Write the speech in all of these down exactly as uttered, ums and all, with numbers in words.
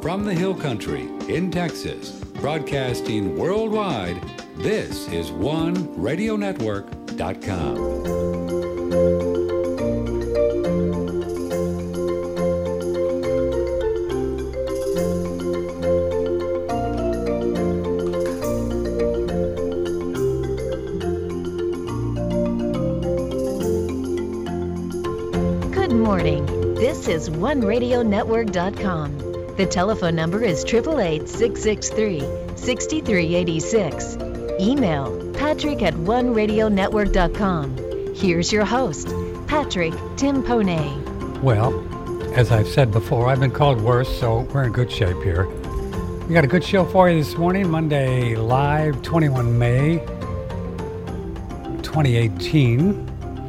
From the Hill Country in Texas, broadcasting worldwide, this is one radio network dot com. Good morning. This is one radio network dot com. The telephone number is eight eight eight, six six three, six three eight six. Email patrick at one radio network dot com. Here's your host, Patrick Timpone. Well, as I've said before, I've been called worse, so we're in good shape here. We got a good show for you this morning, Monday live, twenty-first of May, twenty eighteen.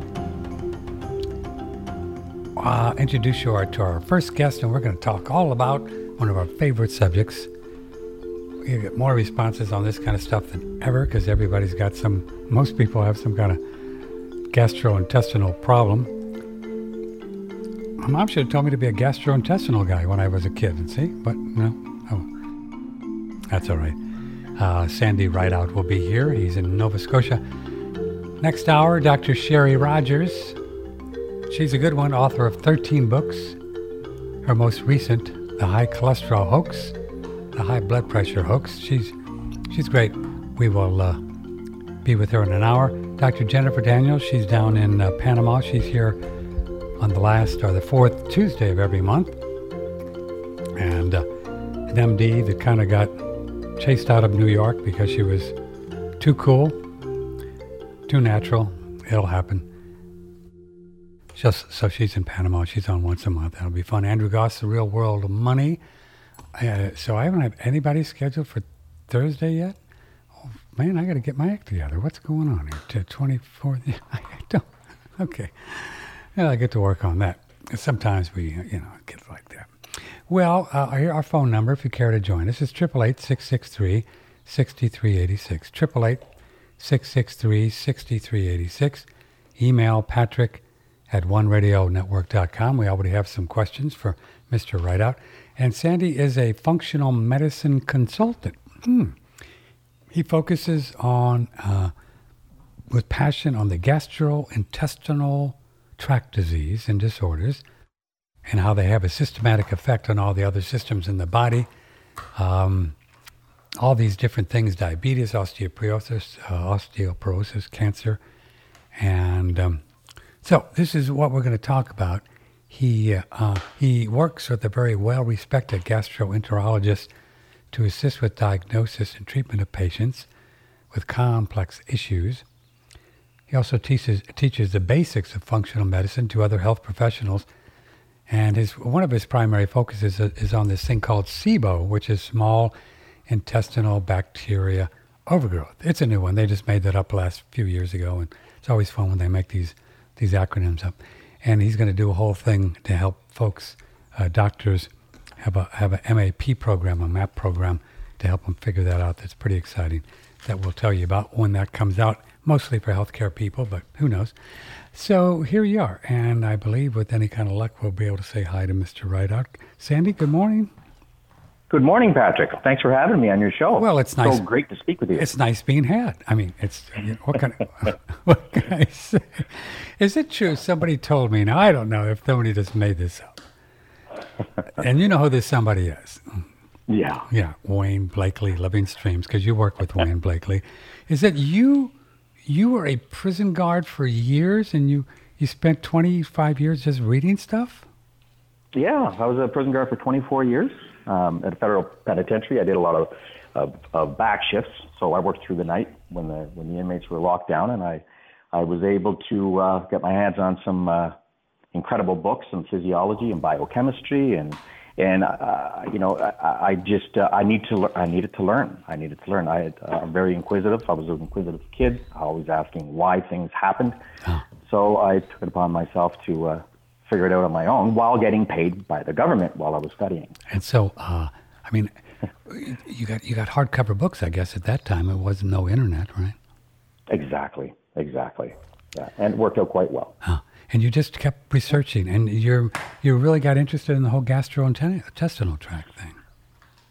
Uh, introduce you to our first guest, and we're going to talk all about one of our favorite subjects. We get more responses on this kind of stuff than ever because everybody's got some, most people have some kind of gastrointestinal problem. My mom should have told me to be a gastrointestinal guy when I was a kid, and see, but no, oh, that's all right. Uh, Sandy Rideout will be here. He's in Nova Scotia. Next hour, Doctor Sherry Rogers. She's a good one, author of thirteen books. Her most recent, The High Cholesterol Hoax, The High Blood Pressure Hoax. She's she's great. We will uh, be with her in an hour. Doctor Jennifer Daniels, she's down in uh, Panama. She's here on the last or the fourth Tuesday of every month. And uh, an M D that kind of got chased out of New York because she was too cool, too natural. It'll happen. Just, so she's in Panama. She's on once a month. That'll be fun. Andrew Goss, The Real World of Money. Uh, so I haven't had anybody scheduled for Thursday yet. Oh, man, I got to get my act together. What's going on here? To twenty-fourth? I don't. Okay. Yeah, I get to work on that. Sometimes we, you know, it gets like that. Well, uh, here our phone number, if you care to join us, is eight eight eight, six six three, six three eight six. eight eight eight, six six three, six three eight six. Email Patrick at one radio network dot com. We already have some questions for Mister Rideout. And Sandy is a functional medicine consultant. Hmm. He focuses on, uh, with passion, on the gastrointestinal tract disease and disorders and how they have a systematic effect on all the other systems in the body. Um, all these different things, diabetes, osteoporosis, uh, osteoporosis, cancer, and... Um, So this is what we're going to talk about. He uh, he works with a very well-respected gastroenterologist to assist with diagnosis and treatment of patients with complex issues. He also teaches teaches the basics of functional medicine to other health professionals, and his one of his primary focuses is, is on this thing called SIBO, which is small intestinal bacteria overgrowth. It's a new one. They just made that up last few years ago, and it's always fun when they make these these acronyms up. And he's going to do a whole thing to help folks, uh, doctors, have a have a M A P program, a MAP program, to help them figure that out. That's pretty exciting. That we'll tell you about when that comes out, mostly for healthcare people, but who knows. So here you are, and I believe with any kind of luck, we'll be able to say hi to Mister Rideout. Sandy, good morning. Good morning, Patrick. Thanks for having me on your show. Well, it's nice. So great to speak with you. It's nice being had. I mean, it's you know, what can I, what can I say? Is it true? Somebody told me. Now I don't know if somebody just made this up. And you know who this somebody is? Yeah. Yeah, Wayne Blakely, Living Streams, because you work with Wayne Blakely. Is that you? You were a prison guard for years, and you you spent twenty-five years just reading stuff? Yeah, I was a prison guard for twenty-four years. Um, at a federal penitentiary. I did a lot of, of, of back shifts, so I worked through the night when the when the inmates were locked down, and I I was able to uh, get my hands on some uh, incredible books on physiology and biochemistry, and and uh, you know I, I just uh, I need to le- I needed to learn. I needed to learn. I uh, I'm very inquisitive. I was an inquisitive kid, always asking why things happened. Oh. So I took it upon myself to. Uh, figure it out on my own while getting paid by the government while I was studying. And so, uh, I mean, you got you got hardcover books, I guess, at that time. It wasn't no internet, right? Exactly, exactly. Yeah, and it worked out quite well. Uh, and you just kept researching, and you're you really got interested in the whole gastrointestinal tract thing.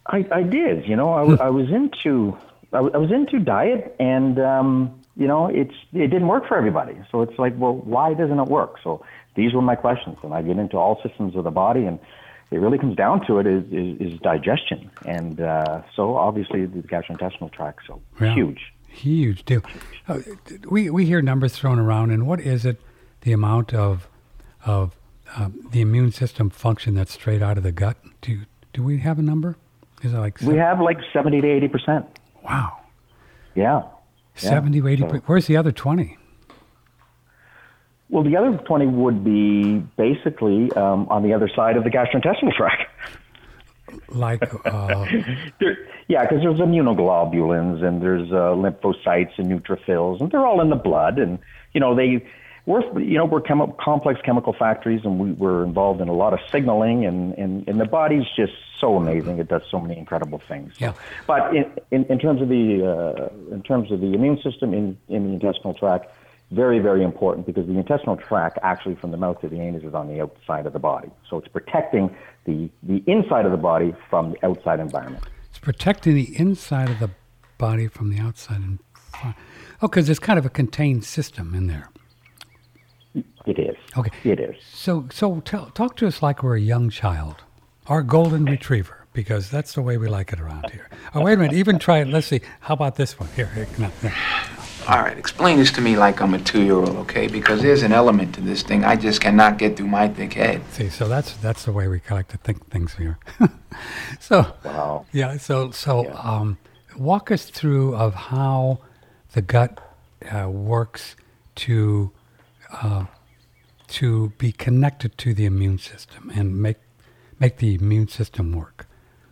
I, I did. You know, I, w- I was into I, w- I was into diet, and um, you know, it's it didn't work for everybody. So it's like, well, why doesn't it work? So these were my questions, and I get into all systems of the body, and it really comes down to it is is, is digestion, and uh, so obviously the gastrointestinal tract. So yeah. huge, huge deal. Uh, we we hear numbers thrown around, and what is it? The amount of of um, the immune system function that's straight out of the gut. Do do we have a number? Is it like we have like seventy to eighty percent. Wow. Yeah. Seventy yeah. to eighty. So, where's the other twenty? Well, the other twenty would be basically um, on the other side of the gastrointestinal tract. Like, uh, there, yeah, because there's immunoglobulins and there's uh, lymphocytes and neutrophils, and they're all in the blood, and you know they. We're, you know, we're chemi- complex chemical factories, and we, we're involved in a lot of signaling, and, and, and the body's just so amazing. It does so many incredible things. Yeah. But in, in, in terms of the uh, in terms of the immune system in, in the intestinal tract, very, very important, because the intestinal tract actually from the mouth to the anus is on the outside of the body. So it's protecting the, the inside of the body from the outside environment. It's protecting the inside of the body from the outside. And oh, because there's kind of a contained system in there. It is. Okay. It is. So, so tell, talk to us like we're a young child, our golden retriever, because that's the way we like it around here. Oh, wait a minute. Even try it. Let's see. How about this one? Here. here no, no. All right. Explain this to me like I'm a two-year-old, okay? Because there's an element to this thing I just cannot get through my thick head. See, so that's that's the way we like to think things here. so, wow. Yeah. So, so Yeah. Um, walk us through of how the gut uh, works to. Uh, to be connected to the immune system and make make the immune system work?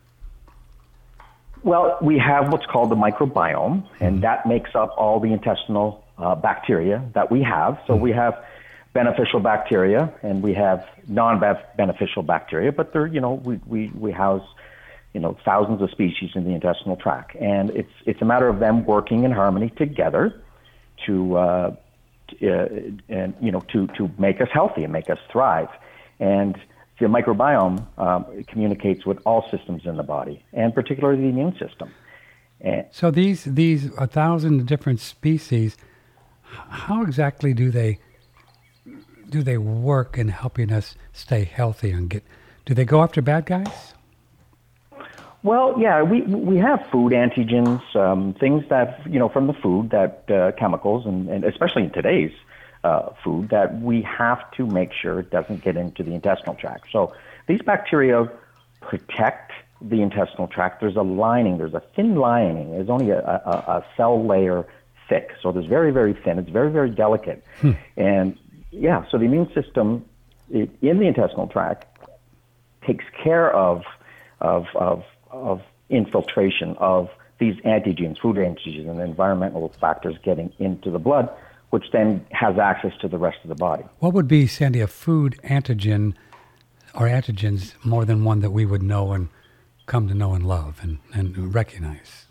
Well, we have what's called the microbiome, and that makes up all the intestinal uh, bacteria that we have. So we have beneficial bacteria, and we have non-beneficial bacteria, but they're, you know, we, we, we house, you know, thousands of species in the intestinal tract. And it's, it's a matter of them working in harmony together to, uh, Uh, and you know, to, to make us healthy and make us thrive. And the microbiome um, communicates with all systems in the body, and particularly the immune system. And so these these a thousand different species, how exactly do they do they work in helping us stay healthy and get? Do they go after bad guys? Well, yeah, we we have food antigens, um, things that, you know, from the food, that uh, chemicals, and, and especially in today's uh, food, that we have to make sure it doesn't get into the intestinal tract. So these bacteria protect the intestinal tract. There's a lining, there's a thin lining. There's only a, a, a cell layer thick. So there's very, very thin. It's very, very delicate. Hmm. And yeah, so the immune system it, in the intestinal tract takes care of of of of infiltration of these antigens, food antigens, and environmental factors getting into the blood, which then has access to the rest of the body. What would be, Sandy, a food antigen or antigens more than one that we would know and come to know and love and, and recognize?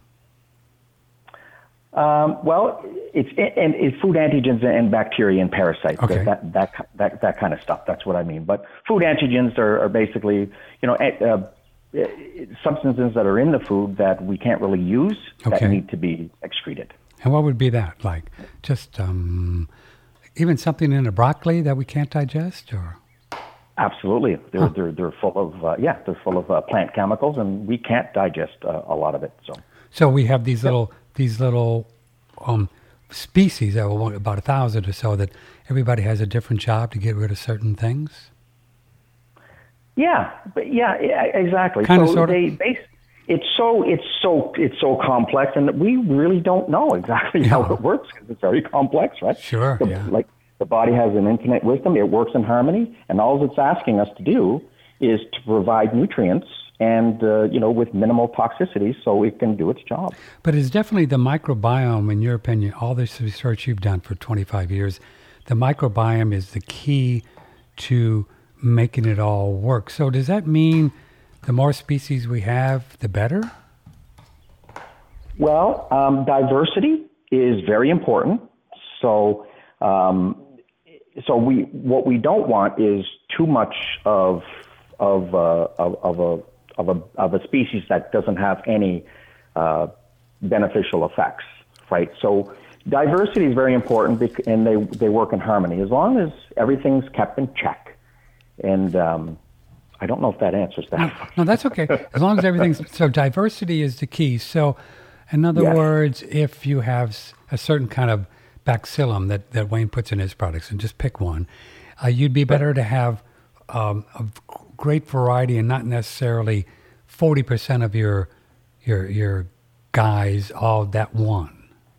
Um, well, it's and it's food antigens and bacteria and parasites, okay. that, that that that kind of stuff. That's what I mean. But food antigens are, are basically, you know, uh, substances that are in the food that we can't really use okay. that need to be excreted. And what would be that? Like just um, even something in a broccoli that we can't digest, or? Absolutely, they're huh. they're they're full of uh, yeah, they're full of uh, plant chemicals, and we can't digest uh, a lot of it. So, so we have these little these little um, species, that will about a thousand or so, that everybody has a different job to get rid of certain things. Yeah, but yeah, yeah, exactly. Kind so of, sort of. They, they, it's so it's so it's so complex, and we really don't know exactly yeah. how it works because it's very complex, right? Sure. The, yeah. Like the body has an infinite wisdom; it works in harmony, and all it's asking us to do is to provide nutrients and uh, you know, with minimal toxicity, so it can do its job. But it's definitely the microbiome, in your opinion. All this research you've done for twenty-five years, the microbiome is the key to making it all work. So does that mean the more species we have, the better? Well, um, diversity is very important. So, um, so we what we don't want is too much of of uh, of, of a of a of a species that doesn't have any uh, beneficial effects, right? So diversity is very important, bec- and they they work in harmony as long as everything's kept in check. And um, I don't know if that answers that. No, no, that's okay. As long as everything's so diversity is the key. So, in other Yes. words, if you have s- a certain kind of bacillum that, that Wayne puts in his products, and just pick one, uh, you'd be better to have um, a great variety and not necessarily forty percent of your your your guys all that one.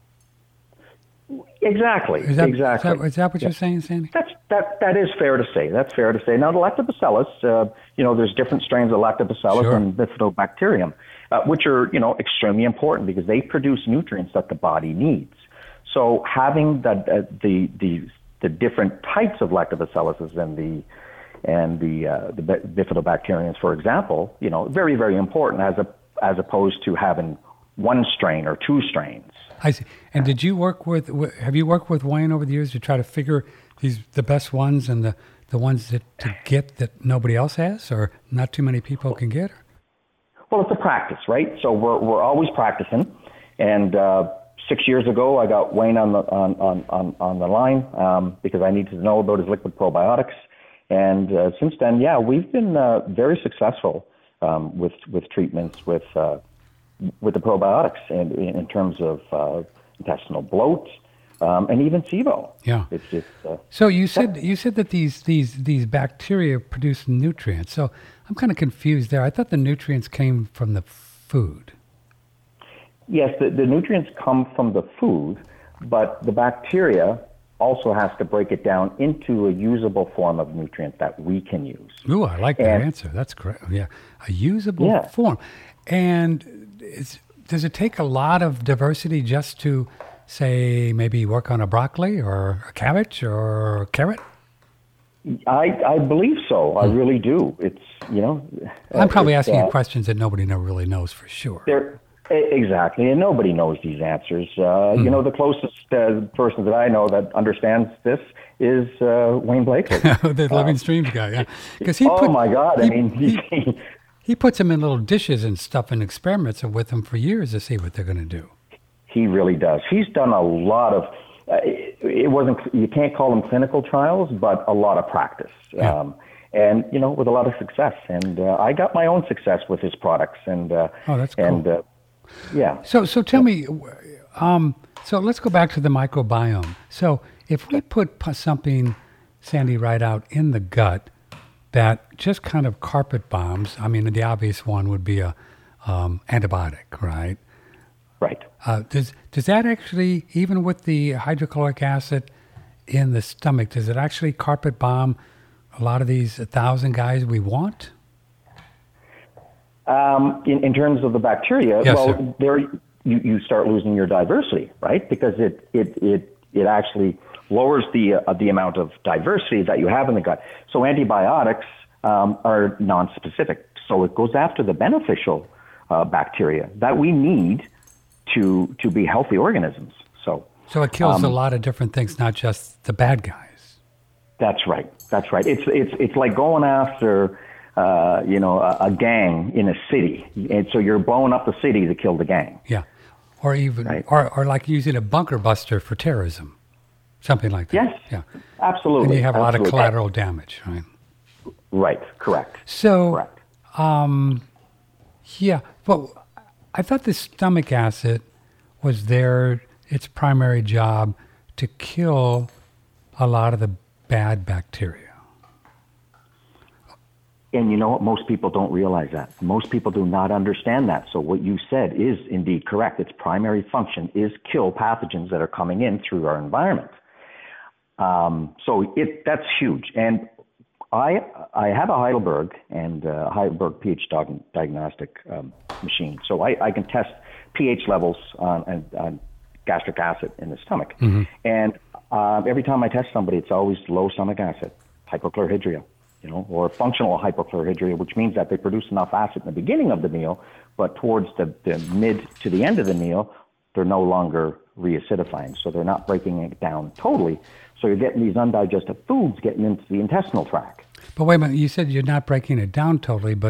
Exactly. Is that, exactly. Is that, is that what Yeah. you're saying, Sandy? That's that. That is fair to say. That's fair to say. Now, the Lactobacillus, uh, you know, there's different strains of Lactobacillus Sure. and Bifidobacterium, uh, which are, you know, extremely important because they produce nutrients that the body needs. So having the uh, the the the different types of Lactobacillus and the and the uh, the Bifidobacteriums, for example, you know, very very important as a as opposed to having one strain or two strains. I see. And did you work with, wi- have you worked with Wayne over the years to try to figure these the best ones and the, the ones that to get that nobody else has or not too many people can get? Well, it's a practice, right? So we're we're always practicing. And uh, six years ago, I got Wayne on the on on on, on the line um, because I needed to know about his liquid probiotics. And uh, since then, yeah, we've been uh, very successful um, with with treatments with uh, with the probiotics and in, in terms of uh, intestinal bloat um, and even SIBO. Yeah. It's just uh, So you said you said that these these these bacteria produce nutrients. So I'm kind of confused there. I thought the nutrients came from the food. yes, the, the nutrients come from the food, but the bacteria also has to break it down into a usable form of nutrient that we can use. Ooh, I like that And- answer. That's correct. Yeah, a usable Yeah. form. And is, does it take a lot of diversity just to say maybe work on a broccoli or a cabbage or a carrot? I, I believe so. I really do. It's, you know. I'm probably it's, asking uh, you questions that nobody know, really knows for sure. There, e- exactly, and nobody knows these answers. Uh, You know, the closest uh, person that I know that understands this is uh, Wayne Blakely. The Living Streams guy, yeah. Because he oh put, my God! I he- mean, he, he, he puts them in little dishes and stuff and experiments with them for years to see what they're going to do. he really does. He's done a lot of. Uh, it, it wasn't. You can't call them clinical trials, but a lot of practice. Yeah. Um, and you know, with a lot of success. And uh, I got my own success with his products. And uh, Oh, that's cool. And uh, yeah. So, so tell me, um, so let's go back to the microbiome. So, if we put pu- something, Sandy, right out in the gut that just kind of carpet bombs, I mean, the obvious one would be a um, antibiotic, right? Right. Uh, does does that actually, even with the hydrochloric acid in the stomach, does it actually carpet bomb a lot of these a thousand guys we want? Um, in, in terms of the bacteria, Yes, well, sir. there you, you start losing your diversity, right? Because it it it, it actually lowers the uh, the amount of diversity that you have in the gut. So antibiotics um, are non-specific, so it goes after the beneficial uh, bacteria that we need to to be healthy organisms. So So it kills Um, a lot of different things, not just the bad guys. that's right. That's right. It's it's it's like going after. Uh, you know, a, a gang in a city, and so you're blowing up the city to kill the gang. Yeah. Or even, Right. or, or like using a bunker buster for terrorism. Something like that. Yes, Yeah. absolutely. And you have a lot of absolutely. collateral damage, right? Right, correct. So, Correct. yeah. Well, I thought the stomach acid was their, its primary job to kill a lot of the bad bacteria. And you know what? Most people don't realize that. Most people do not understand that. So what you said is indeed correct. Its primary function is kill pathogens that are coming in through our environment. Um, so it that's huge. And I I have a Heidelberg and uh, Heidelberg pH diag- diagnostic um, machine. So I, I can test pH levels on, on, on gastric acid in the stomach. And uh, every time I test somebody, it's always low stomach acid, hypochlorhydria. You know, or functional hypochlorhydria, which means that they produce enough acid in the beginning of the meal, but towards the, the mid to the end of the meal, they're no longer reacidifying. So they're not breaking it down totally. So you're getting these undigested foods getting into the intestinal tract. But wait a minute, you said you're not breaking it down totally, but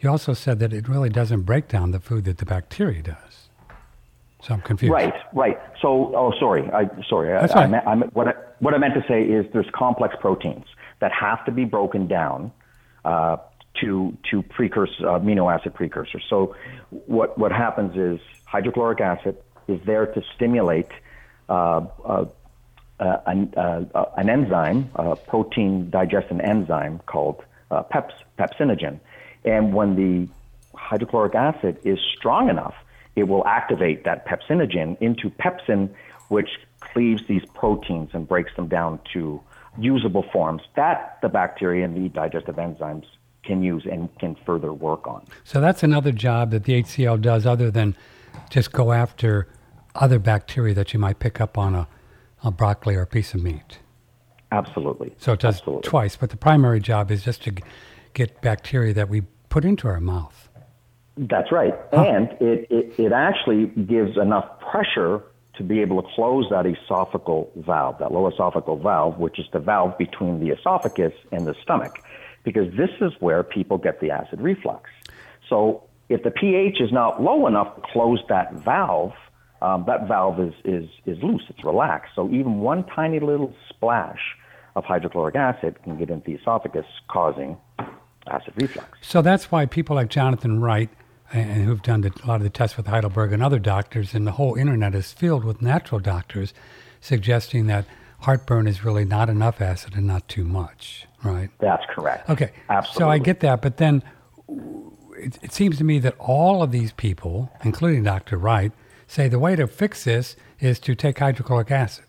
you also said that it really doesn't break down the food that the bacteria does. So I'm confused. Right, right. So, oh, sorry. I sorry. That's I, I, fine. meant- I, meant- what I, what I meant to say is there's complex proteins that have to be broken down uh, to to precursor amino acid precursors. So, what what happens is hydrochloric acid is there to stimulate uh, uh, uh, an, uh, an enzyme, a protein digestion enzyme called uh, peps, pepsinogen, and when the hydrochloric acid is strong enough, it will activate that pepsinogen into pepsin, which cleaves these proteins and breaks them down to usable forms that the bacteria and the digestive enzymes can use and can further work on. So that's another job that the H C L does other than just go after other bacteria that you might pick up on a, a broccoli or a piece of meat. Absolutely. So it does Absolutely. twice, but the primary job is just to g- get bacteria that we put into our mouth. That's right. Huh. And it, it, it actually gives enough pressure to be able to close that esophageal valve, that low esophageal valve, which is the valve between the esophagus and the stomach, because this is where people get the acid reflux. So if the pH is not low enough to close that valve, um, that valve is, is, is loose, it's relaxed. So even one tiny little splash of hydrochloric acid can get into the esophagus, causing acid reflux. So that's why people like Jonathan Wright, and who've done the, a lot of the tests with Heidelberg and other doctors, and the whole internet is filled with natural doctors suggesting that heartburn is really not enough acid and not too much, right? That's correct. Okay. Absolutely. So I get that, but then it, it seems to me that all of these people, including Doctor Wright, say the way to fix this is to take hydrochloric acid.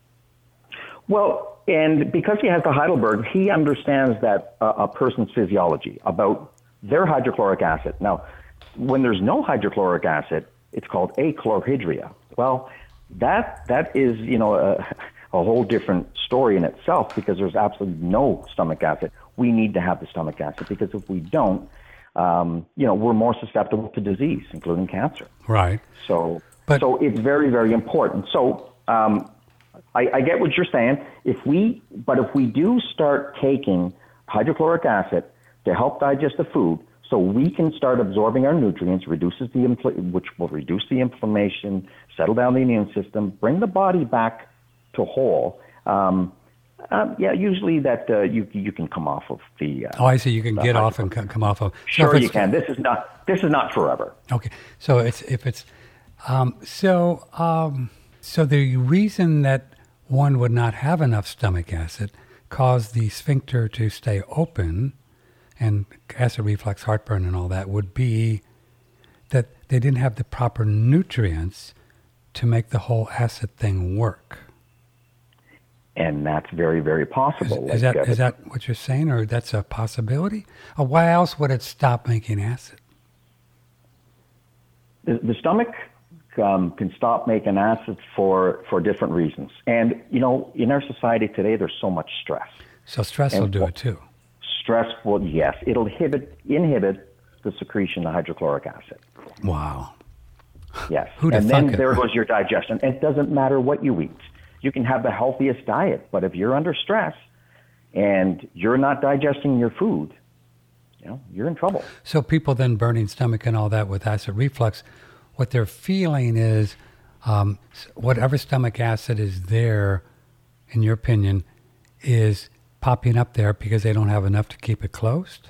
Well, and because he has the Heidelberg, he understands that uh, a person's physiology about their hydrochloric acid. Now, when there's no hydrochloric acid, it's called achlorhydria. Well, that that is, you know, a, a whole different story in itself, because there's absolutely no stomach acid. We need to have the stomach acid, because if we don't, um, you know, we're more susceptible to disease, including cancer. Right. So, But- so it's very, very important. So, um, I, I get what you're saying. If we, but if we do start taking hydrochloric acid to help digest the food, so we can start absorbing our nutrients, reduces the infl- which will reduce the inflammation, settle down the immune system, bring the body back to whole. Um, uh, yeah, usually that uh, you you can come off of the. Uh, Oh, I see. You can the get off hydrochloric. and co- come off of. So if Sure, you it's- can. This is not this is not forever. Okay, so it's if it's um, so um, so the reason that one would not have enough stomach acid caused the sphincter to stay open, and acid reflux, heartburn, and all that would be that they didn't have the proper nutrients to make the whole acid thing work. And that's very, very Is, possible. is Like, that uh, is that what you're saying, or that's a possibility? Or why else would it stop making acid? the, the stomach um, can stop making acid for, for different reasons. And, you know, in our society today, there's so much stress. So stress And will do what- it too. Stress will, yes, it'll inhibit, inhibit the secretion of hydrochloric acid. Wow. Yes. Who'da and then thunk it? there goes your digestion. It doesn't matter what you eat. You can have the healthiest diet, but if you're under stress and you're not digesting your food, you know, you're in trouble. So people then burning stomach and all that with acid reflux, what they're feeling is um, s- whatever stomach acid is there, in your opinion, is popping up there because they don't have enough to keep it closed?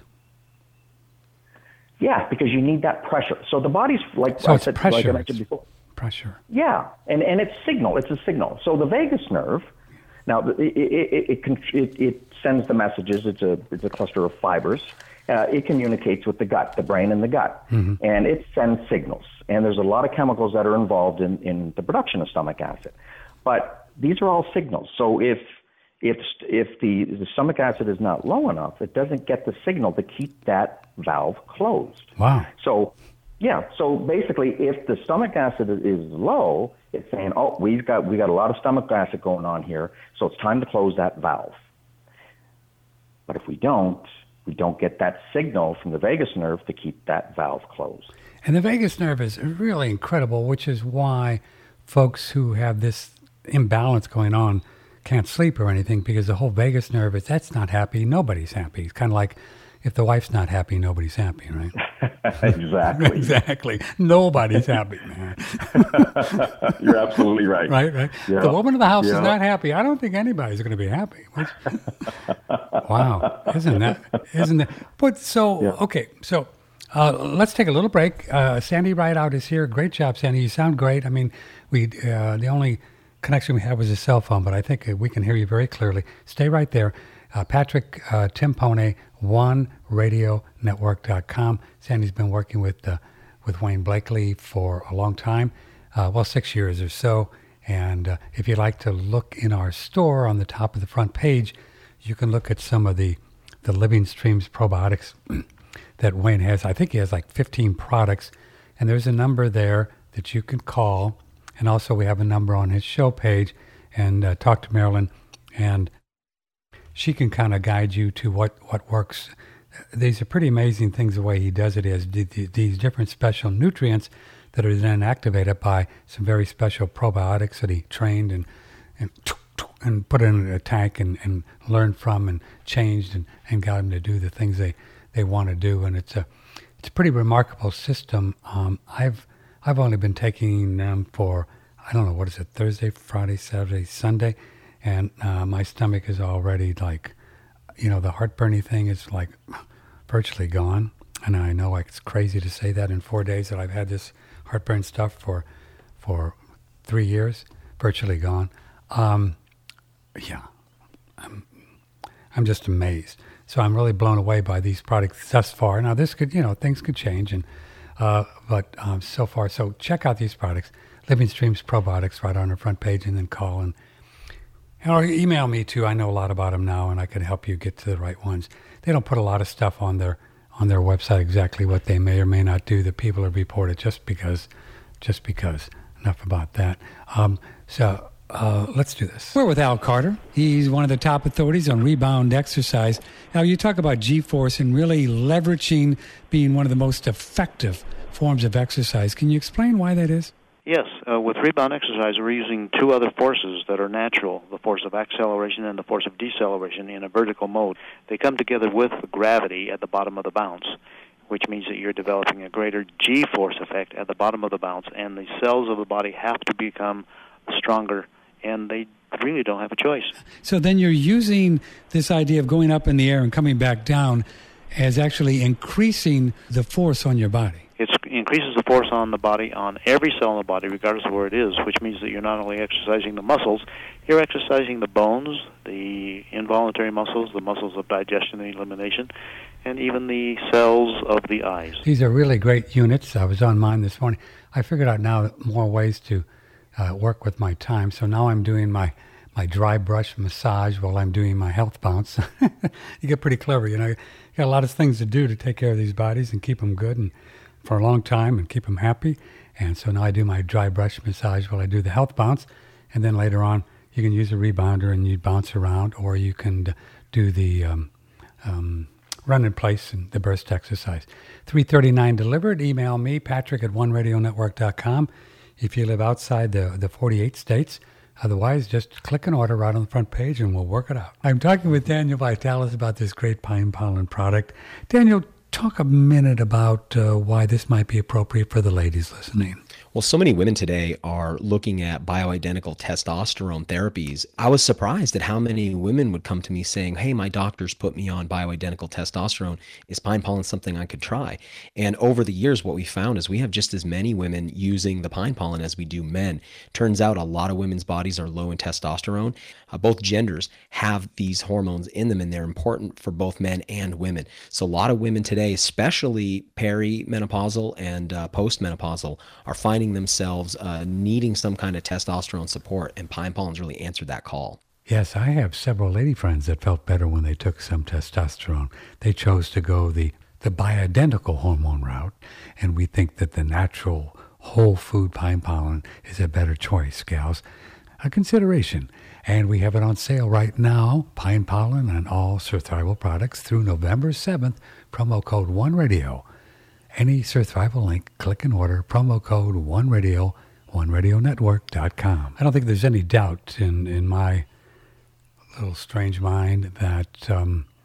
Yeah, because you need that pressure. So the body's like, So I it's said, like pressure. I mentioned It's before. pressure. Yeah, and, and it's signal. It's a signal. So the vagus nerve, now it it it, it, con- it, it sends the messages. It's a it's a cluster of fibers. Uh, it communicates with the gut, the brain, and the gut, Mm-hmm. and it sends signals. And there's a lot of chemicals that are involved in, in the production of stomach acid. But these are all signals. So if if if the, the stomach acid is not low enough, it doesn't get the signal to keep that valve closed. Wow. So, yeah. So basically, if the stomach acid is low, it's saying, "Oh, we've got we got a lot of stomach acid going on here, so it's time to close that valve." But if we don't, we don't get that signal from the vagus nerve to keep that valve closed. And the vagus nerve is really incredible, which is why folks who have this imbalance going on can't sleep or anything, because the whole vagus nerve, if that's not happy, nobody's happy. It's kind of like if the wife's not happy, nobody's happy, right? Exactly. Exactly. Nobody's happy, man. You're absolutely right. Right, right. Yeah. The woman in the house Yeah. is not happy. I don't think anybody's going to be happy. Which, wow, isn't that? Isn't that? But so Yeah. okay, so uh, let's take a little break. Uh, Sandy Rideout is here. Great job, Sandy. You sound great. I mean, we uh, the only connection we had was a cell phone, but I think uh, we can hear you very clearly. Stay right there. Uh, Patrick uh, Timpone, one radio network dot com. Sandy's been working with uh, with Wayne Blakely for a long time, uh, well, six years or so. And uh, if you'd like to look in our store on the top of the front page, you can look at some of the, the Living Streams probiotics that Wayne has. I think he has like fifteen products, and there's a number there that you can call. And also we have a number on his show page, and uh, talk to Marilyn, and she can kind of guide you to what, what works. These are pretty amazing things the way he does it is th- th- these different special nutrients that are then activated by some very special probiotics that he trained and and, and put in a tank and, and learned from and changed and, and got them to do the things they, they want to do. And it's a it's a pretty remarkable system. Um, I've I've only been taking them for, I don't know, what is it, Thursday, Friday, Saturday, Sunday. And uh, my stomach is already like, you know, the heartburny thing is like virtually gone. And I know like, it's crazy to say that in four days that I've had this heartburn stuff for for three years, virtually gone. Um, yeah, I'm, I'm just amazed. So I'm really blown away by these products thus far. Now this could, you know, things could change, and uh, but um, so far, so check out these products, Living Streams Probiotics, right on the front page, and then call and or email me too. I know a lot about them now, and I can help you get to the right ones. They don't put a lot of stuff on their on their website exactly what they may or may not do that people have reported just because, just because. Enough about that. Um, so uh, let's do this. We're with Al Carter. He's one of the top authorities on rebound exercise. Now, you talk about G-Force and really leveraging being one of the most effective forms of exercise. Can you explain why that is? Yes, uh, with rebound exercise, we're using two other forces that are natural, the force of acceleration and the force of deceleration in a vertical mode. They come together with gravity at the bottom of the bounce, which means that you're developing a greater G-force effect at the bottom of the bounce, and the cells of the body have to become stronger, and they really don't have a choice. So then you're using this idea of going up in the air and coming back down as actually increasing the force on your body. It increases the force on the body, on every cell in the body, regardless of where it is, which means that you're not only exercising the muscles, you're exercising the bones, the involuntary muscles, the muscles of digestion and elimination, and even the cells of the eyes. These are really great units. I was on mine this morning. I figured out now more ways to uh, work with my time. So now I'm doing my, my dry brush massage while I'm doing my health bounce. You get pretty clever, you know. You got a lot of things to do to take care of these bodies and keep them good and for a long time and keep them happy. And so now I do my dry brush massage while I do the health bounce. And then later on, you can use a rebounder and you bounce around, or you can d- do the um, um, run in place and the burst exercise. three thirty-nine delivered. Email me, Patrick at one radio network dot com, if you live outside the, the forty-eight states. Otherwise, just click an order right on the front page and we'll work it out. I'm talking with Daniel Vitalis about this great pine pollen product. Daniel, talk a minute about uh, why this might be appropriate for the ladies listening. Well, so many women today are looking at bioidentical testosterone therapies. I was surprised at how many women would come to me saying, hey, my doctor's put me on bioidentical testosterone. Is pine pollen something I could try? And over the years, what we found is we have just as many women using the pine pollen as we do men. Turns out a lot of women's bodies are low in testosterone. Uh, both genders have these hormones in them, and they're important for both men and women. So a lot of women today, especially perimenopausal and uh, postmenopausal, are finding themselves uh, needing some kind of testosterone support, and pine pollen's really answered that call. Yes, I have several lady friends that felt better when they took some testosterone. They chose to go the, the bioidentical hormone route, and we think that the natural whole food pine pollen is a better choice, gals. A consideration. And we have it on sale right now, pine pollen and all Survival products through November seventh, promo code one radio. Any Survival link, click and order, promo code one radio, one radio network dot com. I don't think there's any doubt in, in my little strange mind that um,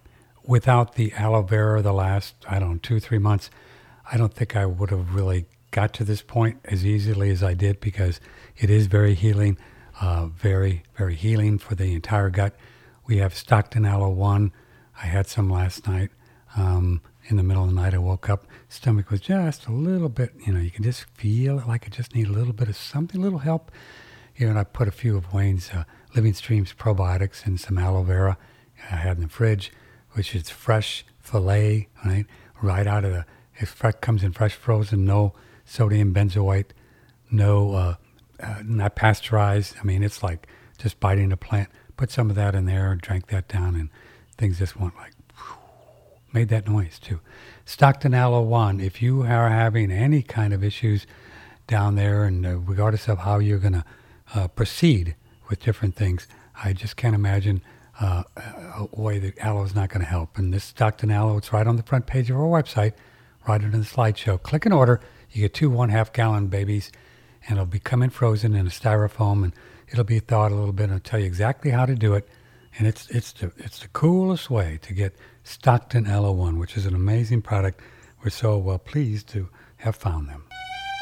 without the aloe vera the last, I don't know, two, three months, I don't think I would have really got to this point as easily as I did, because it is very healing, uh, very, very healing for the entire gut. We have Stockton Aloe One. I had some last night. Um, in the middle of the night, I woke up, stomach was just a little bit, you know, you can just feel it like it just needed a little bit of something, a little help. You know, and I put a few of Wayne's uh, Living Streams probiotics and some aloe vera I had in the fridge, which is fresh filet, right? Right out of the, it fresh, comes in fresh frozen, no sodium benzoate, no, uh, uh, not pasteurized. I mean, it's like just biting a plant. Put some of that in there, drank that down, and things just went like, made that noise too. Stockton Aloe One, if you are having any kind of issues down there, and uh, regardless of how you're going to uh, proceed with different things, I just can't imagine uh, a way that aloe is not going to help. And this Stockton Aloe, it's right on the front page of our website, right under the slideshow. Click and order. You get two one-half gallon babies, and it'll be coming frozen in a styrofoam, and it'll be thawed a little bit, and I'll tell you exactly how to do it. And it's it's the, it's the coolest way to get Stockton Aloe One, which is an amazing product. We're so uh, pleased to have found them.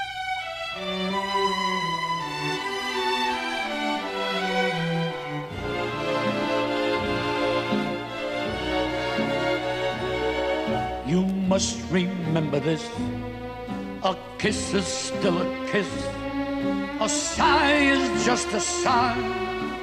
You must remember this, a kiss is still a kiss, a sigh is just a sigh.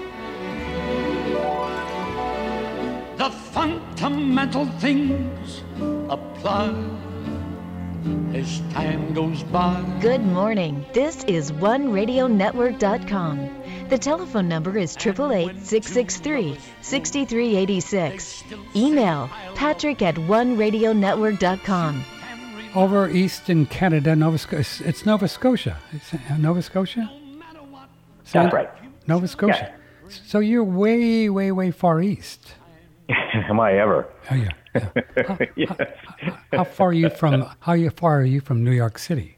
The fundamental things apply as time goes by. Good morning. This is one radio network dot com. The telephone number is eight eight eight, six six three, six three eight six. Email patrick at one radio network dot com. Over east in Canada, Nova Scotia, it's Nova Scotia. It's Nova Scotia? That's right. Nova Scotia. Yeah. So you're way, way, way far east. Am I ever? Oh yeah. yeah. How, Yes. how, how far are you from? How far are you from New York City?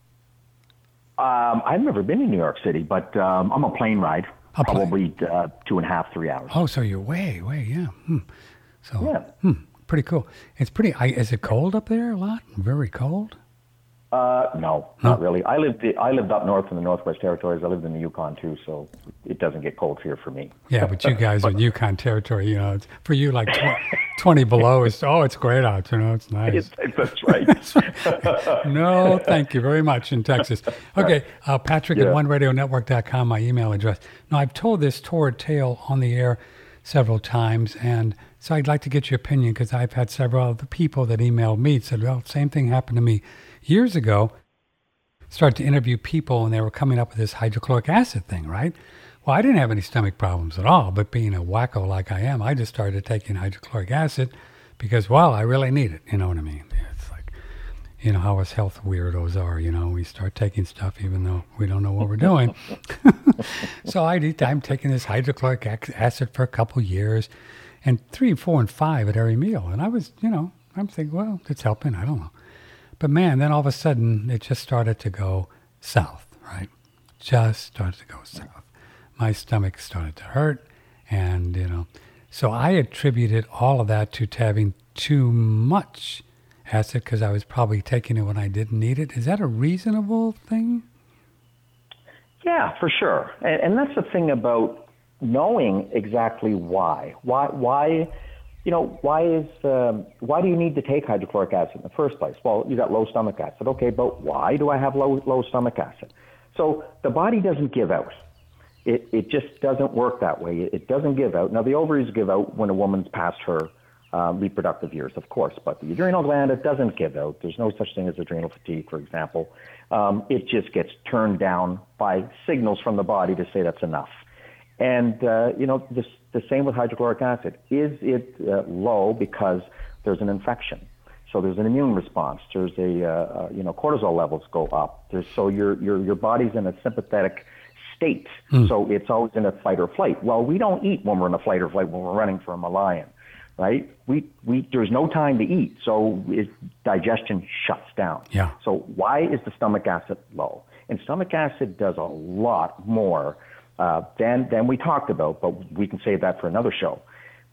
Um, I've never been in New York City, but um, I'm a plane ride, A plane. probably uh, two and a half, three hours. Oh, so you're way, way, yeah. Hmm. So, Yeah. hmm, pretty cool. It's pretty. I, is it cold up there a lot? Very cold. Uh, no, No? not really. I lived I lived up north in the Northwest Territories. I lived in the Yukon too, so it doesn't get cold here for me. Yeah, but you guys are in Yukon Territory. You know, it's, for you, like tw- twenty below is oh, it's great out. You know, it's nice. That's right. No, thank you very much in Texas. Okay, uh, Patrick Yeah. at one radio network dot com, my email address. Now, I've told this torrid tale on the air several times, and so I'd like to get your opinion, because I've had several other people that emailed me and said, well, same thing happened to me years ago. Started to interview people, and they were coming up with this hydrochloric acid thing, right? Well, I didn't have any stomach problems at all, but being a wacko like I am, I just started taking hydrochloric acid because, well, I really need it. You know what I mean? It's like, you know, how us health weirdos are, you know, we start taking stuff even though we don't know what we're doing. So I did, I'm taking this hydrochloric ac- acid for a couple years, and three, four, and five at every meal. And I was, you know, I'm thinking, well, it's helping. I don't know. But man, then all of a sudden, it just started to go south, right? Just started to go south. My stomach started to hurt, and, you know, so I attributed all of that to having too much acid, because I was probably taking it when I didn't need it. Is that a reasonable thing? Yeah, for sure. And, and that's the thing about knowing exactly why. Why, why, you know, why is, um, why do you need to take hydrochloric acid in the first place? Well, you got low stomach acid. Okay, but why do I have low, low stomach acid? So the body doesn't give out. It, it just doesn't work that way. It, it doesn't give out. Now, the ovaries give out when a woman's past her uh, reproductive years, of course, but the adrenal gland, it doesn't give out. There's no such thing as adrenal fatigue, for example. Um, it just gets turned down by signals from the body to say that's enough. And, uh, you know, this, the same with hydrochloric acid. Is it uh, low because there's an infection? So there's an immune response. There's a, uh, uh, you know, cortisol levels go up. There's, so your, your, your body's in a sympathetic state. Mm. So it's always in a fight or flight. Well, we don't eat when we're in a fight or flight, when we're running from a lion, right? We, we, there's no time to eat. So it, digestion shuts down. Yeah. So why is the stomach acid low? And stomach acid does a lot more uh, than, than we talked about, but we can save that for another show.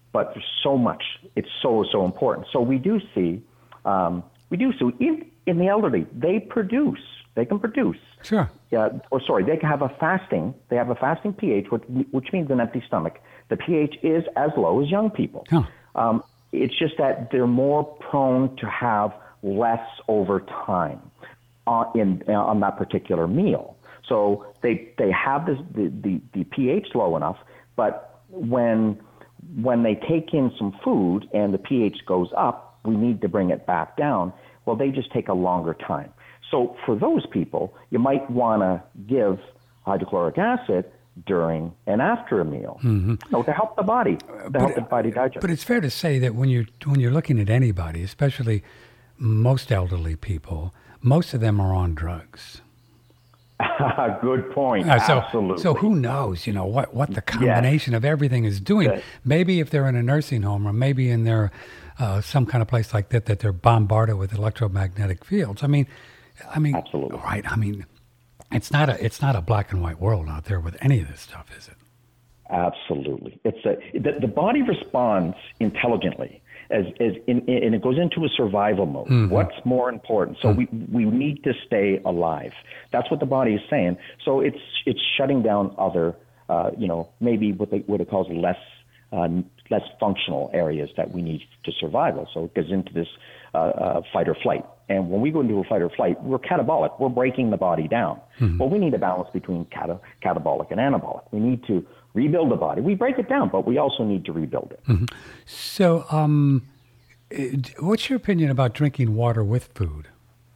but there's so much. It's so, so important. So we do see, um, we do see, in, in the elderly, they produce, they can produce. Sure. Uh, or sorry, they can have a fasting, they have a fasting pH, which, which means an empty stomach. The pH is as low as young people. Huh. Um, it's just that they're more prone to have less over time on, in, uh, on that particular meal. So they they have this, the, the, the pH low enough, but when when they take in some food and the pH goes up, we need to bring it back down. Well, they just take a longer time. So for those people, you might want to give hydrochloric acid during and after a meal, mm-hmm. you know, to help the body, to but, help the body digest. But it's fair to say that when you're when you're looking at anybody, especially most elderly people, most of them are on drugs. Good point. Uh, so, Absolutely. So who knows, you know, what, what the combination yes. of everything is doing. Yes. Maybe if they're in a nursing home or maybe in their uh, some kind of place like that, that they're bombarded with electromagnetic fields. I mean, I mean, Absolutely. Right. I mean, it's not a it's not a black and white world out there with any of this stuff, is it? Absolutely. It's a, the, the body responds intelligently. As, as in, in, and it goes into a survival mode. Mm-hmm. What's more important? So mm-hmm. we, we need to stay alive. That's what the body is saying. So it's it's shutting down other, uh, you know, maybe what they what it calls less uh, less functional areas that we need to survival. So it goes into this uh, uh, fight or flight. And when we go into a fight or flight, we're catabolic. We're breaking the body down. Mm-hmm. Well, we need a balance between cata- catabolic and anabolic. We need to rebuild the body. We break it down, but we also need to rebuild it. Mm-hmm. So, um, what's your opinion about drinking water with food?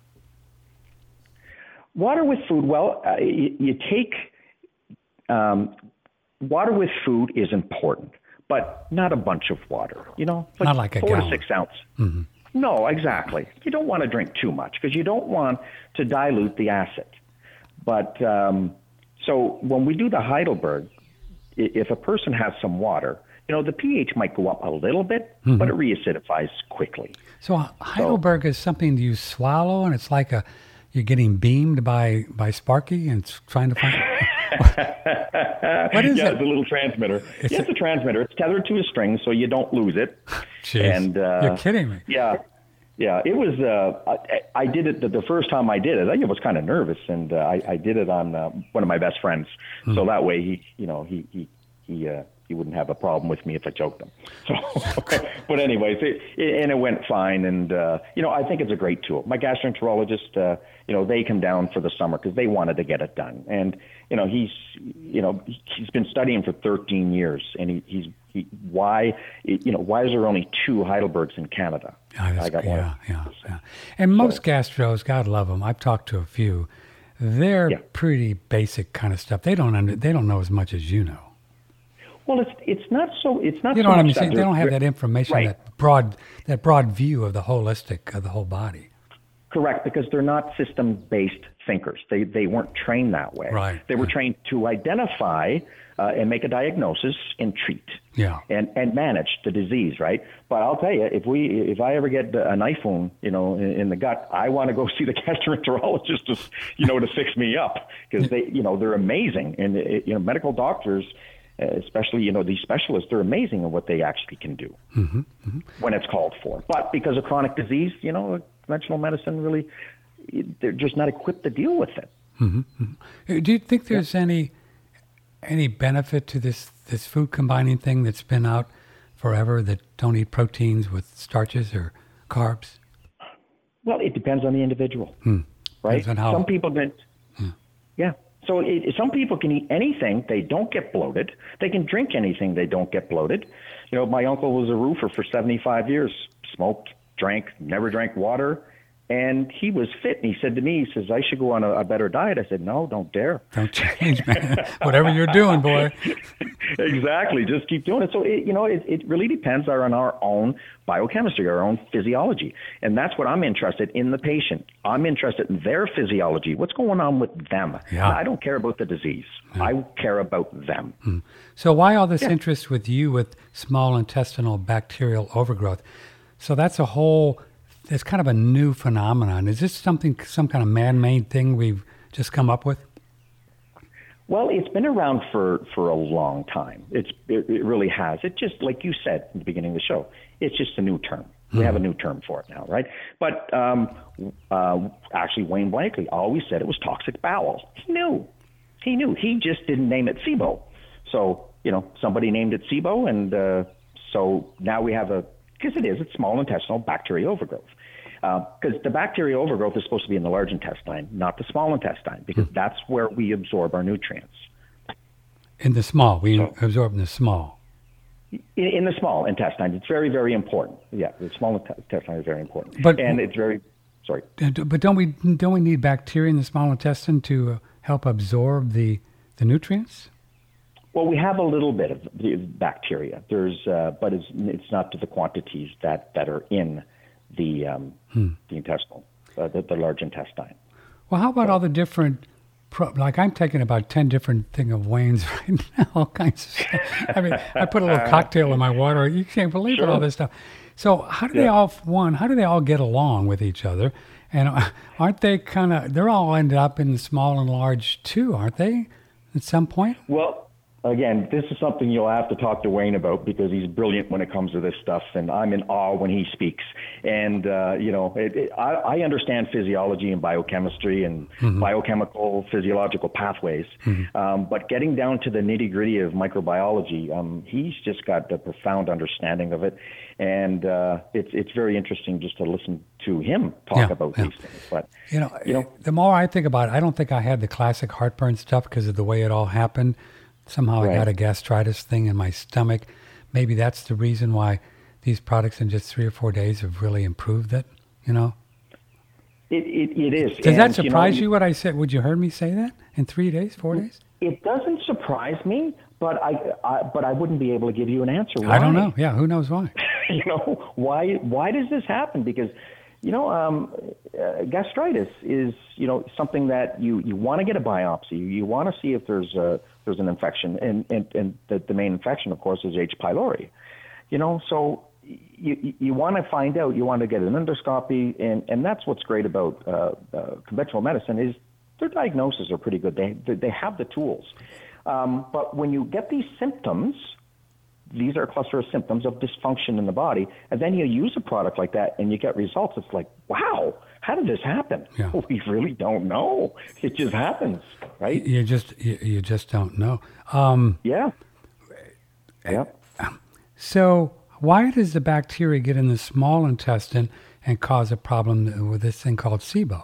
Water with food, well, uh, you, you take, um, water with food is important, but not a bunch of water, you know? Like not like a four gallon. to six ounce. Mm-hmm. No, exactly. You don't want to drink too much because you don't want to dilute the acid. But um, so when we do the Heidelberg, if a person has some water, you know, the pH might go up a little bit, mm-hmm. but it reacidifies quickly. So Heidelberg so, is something you swallow, and it's like a you're getting beamed by, by Sparky and trying to find... What is yeah, it? It's a little transmitter. It's, yeah, it's a, a transmitter. It's tethered to a string, so you don't lose it. Jeez, and, uh, you're kidding me. Yeah. Yeah, it was, uh, I, I did it the, the first time I did it. I was kind of nervous, and uh, I, I did it on uh, one of my best friends. Mm. So that way he, you know, he, he, he, uh, he wouldn't have a problem with me if I choked him. So, but anyways, it, it, and it went fine. And, uh, you know, I think it's a great tool. My gastroenterologist, uh, you know, they come down for the summer because they wanted to get it done. And, you know, he's, you know, he's been studying for thirteen years, and he, he's, he, why, you know, why is there only two Heidelbergs in Canada? Oh, I got one. Yeah, yeah, yeah. And most so, gastros, God love them. I've talked to a few. They're yeah. pretty basic kind of stuff. They don't under, they don't know as much as you know. Well, it's it's not so it's not. You know so what much I'm saying? They don't have that information, right. that broad that broad view of the holistic of the whole body. Correct, because they're not system-based thinkers. They they weren't trained that way. Right. They were yeah. trained to identify uh, and make a diagnosis and treat. Yeah. And and manage the disease, right? But I'll tell you, if we if I ever get a knife wound, you know, in, in the gut, I want to go see the gastroenterologist to, you know, to fix me up, because they, you know, they're amazing, and it, you know, medical doctors, especially, you know, these specialists, they're amazing at what they actually can do mm-hmm, mm-hmm. when it's called for. But because of chronic disease, you know, conventional medicine really, they're just not equipped to deal with it. Mm-hmm, mm-hmm. Do you think there's yeah. any any benefit to this, this food combining thing that's been out forever, that don't eat proteins with starches or carbs? Well, it depends on the individual, hmm. right? On how, some people don't. Yeah. yeah. So it, some people can eat anything, they don't get bloated. They can drink anything, they don't get bloated. You know, my uncle was a roofer for seventy-five years, smoked, drank, never drank water, and he was fit. And he said to me, he says, I should go on a, a better diet. I said, no, don't dare. Don't change, man. Whatever you're doing, boy. Exactly. Just keep doing it. So, it, you know, it, it really depends on our own biochemistry, our own physiology. And that's what I'm interested in, the patient. I'm interested in their physiology. What's going on with them? Yeah. I don't care about the disease. Yeah. I care about them. Hmm. So why all this yeah. interest with you with small intestinal bacterial overgrowth? So that's a whole... It's kind of a new phenomenon. Is this something, some kind of man-made thing we've just come up with? Well, it's been around for, for a long time. It's it, it really has. It just, like you said at the beginning of the show, it's just a new term. We mm-hmm. have a new term for it now, right? But um, uh, actually, Wayne Blankley always said it was toxic bowel. He knew. He knew. He just didn't name it SIBO. So, you know, somebody named it SIBO, and uh, so now we have a, because it is, it's small intestinal bacteria overgrowth. Because uh, the bacteria overgrowth is supposed to be in the large intestine, not the small intestine, because mm. that's where we absorb our nutrients. In the small, we so, absorb in the small. In, in the small intestine, it's very, very important. Yeah, the small intestine is very important, but, and it's very. Sorry, but don't we don't we need bacteria in the small intestine to uh, help absorb the the nutrients? Well, we have a little bit of bacteria. There's, uh, but it's it's not to the quantities that, that are in the um, hmm. the intestinal, uh, the, the large intestine. Well, how about so, all the different, pro- like I'm taking about ten different thing of Wayne's right now, all kinds of stuff. I mean, I put a little cocktail in my water. You can't believe sure. it, all this stuff. So how do yeah. they all, one, how do they all get along with each other? And aren't they kind of, they're all ended up in the small and large too, aren't they, at some point? Well, again, this is something you'll have to talk to Wayne about because he's brilliant when it comes to this stuff, and I'm in awe when he speaks. And, uh, you know, it, it, I, I understand physiology and biochemistry and mm-hmm. biochemical physiological pathways, mm-hmm. um, but getting down to the nitty-gritty of microbiology, um, he's just got a profound understanding of it. And uh, it's it's very interesting just to listen to him talk yeah, about yeah. these things. But, you know, you know, the more I think about it, I don't think I had the classic heartburn stuff because of the way it all happened. Somehow right. I got a gastritis thing in my stomach. Maybe that's the reason why these products in just three or four days have really improved it, you know? It it, it is. Does and, that surprise you, know, you, what I said? Would you heard me say that? In three days, four days? It doesn't surprise me, but I, I but I wouldn't be able to give you an answer. Why? I don't know. Yeah, who knows why? you know, why why does this happen? Because, you know, um, uh, gastritis is, you know, something that you, you want to get a biopsy. You want to see if there's a, there's an infection. And, and, and the, the main infection, of course, is H. pylori. You know, so you, you want to find out, you want to get an endoscopy. And, and that's what's great about uh, uh, conventional medicine is their diagnoses are pretty good. They, they have the tools. Um, but when you get these symptoms, these are a cluster of symptoms of dysfunction in the body, and then you use a product like that and you get results. It's like, wow, how did this happen? Yeah. We really don't know. It just happens, right? You just you, you just don't know. Um, yeah. Yeah. So why does the bacteria get in the small intestine and cause a problem with this thing called SIBO?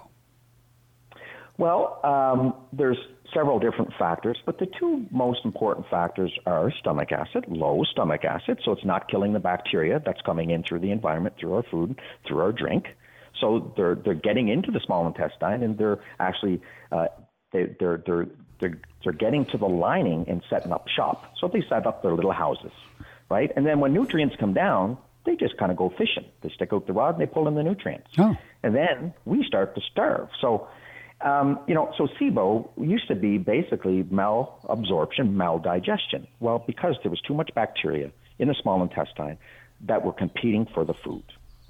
Well, um, there's several different factors, but the two most important factors are stomach acid, low stomach acid, so it's not killing the bacteria that's coming in through the environment, through our food, through our drink. So they're they're getting into the small intestine, and they're actually uh, they, they're they're they're they're getting to the lining and setting up shop. So they set up their little houses, right? And then when nutrients come down, they just kind of go fishing. They stick out the rod and they pull in the nutrients, oh. and then we start to starve. So. Um, you know, so SIBO used to be basically malabsorption, maldigestion. Well, because there was too much bacteria in the small intestine that were competing for the food.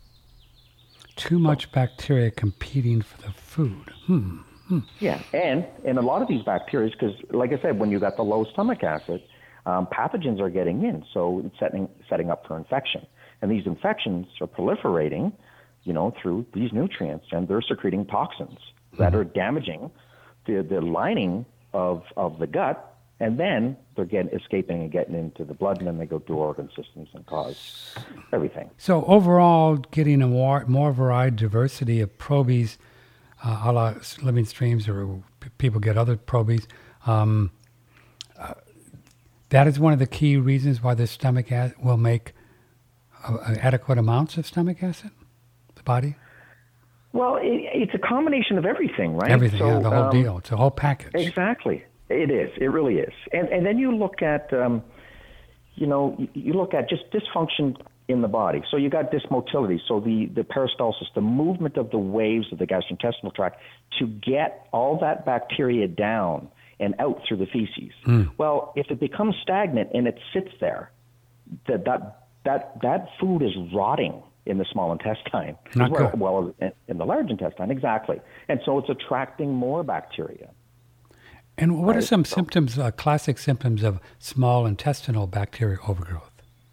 Too much so, bacteria competing for the food. Hmm. hmm. Yeah, and, and a lot of these bacteria, because like I said, when you got the low stomach acid, um, pathogens are getting in, so it's setting, setting up for infection. And these infections are proliferating, you know, through these nutrients, and they're secreting toxins that are damaging the, the lining of, of the gut, and then they're getting escaping and getting into the blood, and then they go through organ systems and cause everything. So overall, getting a more, more varied diversity of probies, uh, a la living streams, or p- people get other probies, um, uh, that is one of the key reasons why the stomach acid will make uh, adequate amounts of stomach acid, the body? Well, it, it's a combination of everything, right? Everything, so, yeah, the whole um, deal. It's a whole package. Exactly. It is. It really is. And and then you look at, um, you know, you, you look at just dysfunction in the body. So you got dysmotility. So the, the peristalsis, the movement of the waves of the gastrointestinal tract to get all that bacteria down and out through the feces. Mm. Well, if it becomes stagnant and it sits there, that that that, that food is rotting in the small intestine, Not well, good. well, in, in the large intestine, exactly. And so it's attracting more bacteria. And what are Right, some so- symptoms, uh, classic symptoms of small intestinal bacteria overgrowth?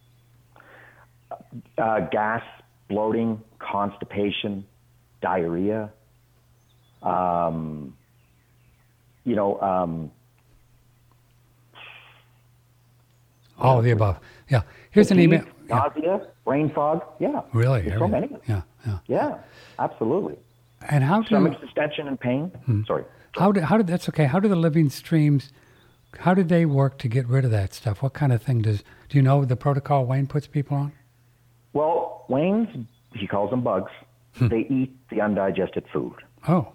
Uh, gas, bloating, constipation, diarrhea. Um, you know, um, All of the above. Yeah. Here's an email. fatigue, Yeah. nausea, brain fog. Yeah. Really? There's so Everything. many. Yeah. Yeah. Yeah, absolutely. And how do Stomach distension and pain. Hmm. Sorry. how do how did that's okay? How do the living streams? How did they work to get rid of that stuff? What kind of thing does do you know the protocol Wayne puts people on? Well, Wayne's, he calls them bugs. Hmm. They eat the undigested food. Oh,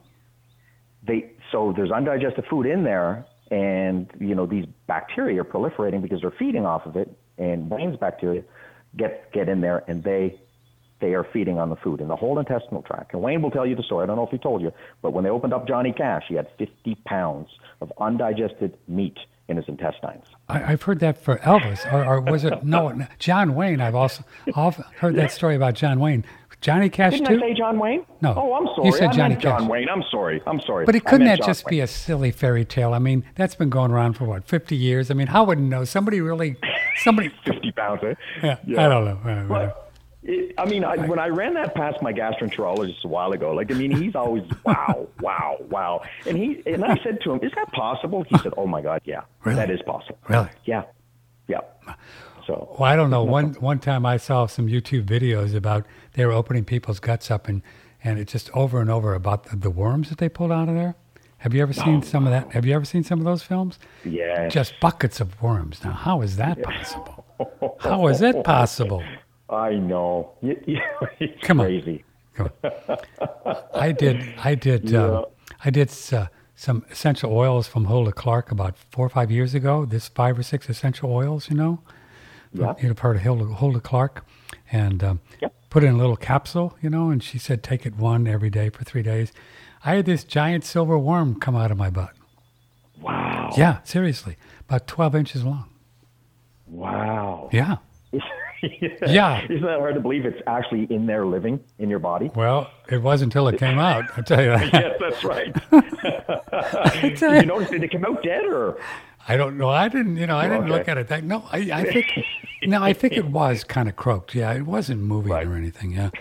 They so there's undigested food in there, and you know these bacteria are proliferating because they're feeding off of it. And Wayne's bacteria get get in there, and they they are feeding on the food in the whole intestinal tract. And Wayne will tell you the story. I don't know if he told you, but when they opened up Johnny Cash, he had fifty pounds of undigested meat in his intestines. I, I've heard that for Elvis, or, or was it no John Wayne? I've also I've heard that story about John Wayne. Johnny Cash Didn't too. I say John Wayne? No. Oh, I'm sorry. You said I Johnny meant John Cash. Wayne. I'm sorry. I'm sorry. But it I couldn't meant that John just Wayne. be a silly fairy tale? I mean, that's been going around for what, fifty years? I mean, how would know? Somebody really, somebody. fifty pounds, eh? Yeah, I don't know. Uh, whatever. But, it, I mean, I, when I ran that past my gastroenterologist a while ago, like, I mean, he's always, wow, wow, wow. And he and I said to him, is that possible? He said, oh, my God, yeah, Really? that is possible. Really? Yeah, yeah. So, Well, I don't know. One one time I saw some YouTube videos about they were opening people's guts up and and it's just over and over about the, the worms that they pulled out of there. Have you ever seen some of that? Have you ever seen some of those films? yeah. Just buckets of worms. Now, how is that possible? How is it possible? I know. Y- y- It's Come on. crazy. Come on. I did. I did. Uh, I did uh, some essential oils from Hulda Clark about four or five years ago. This five or six essential oils, you know. Yeah. You've heard of Hulda, Hulda Clark, and um, Yep. put it in a little capsule, you know. And she said take it one every day for three days. I had this giant silver worm come out of my butt. Wow. Yeah, seriously, about twelve inches long. Wow. Yeah. Yeah. Isn't that hard to believe it's actually in there living in your body? Well, it was until it came out. I tell you that. Yes, that's right. tell Did you. you notice, did it come out dead or? I don't know. I didn't, you know, I didn't Okay. look at it that. No, I, I think, no, I think it was kind of croaked. Yeah, it wasn't moving Right. or anything. Yeah.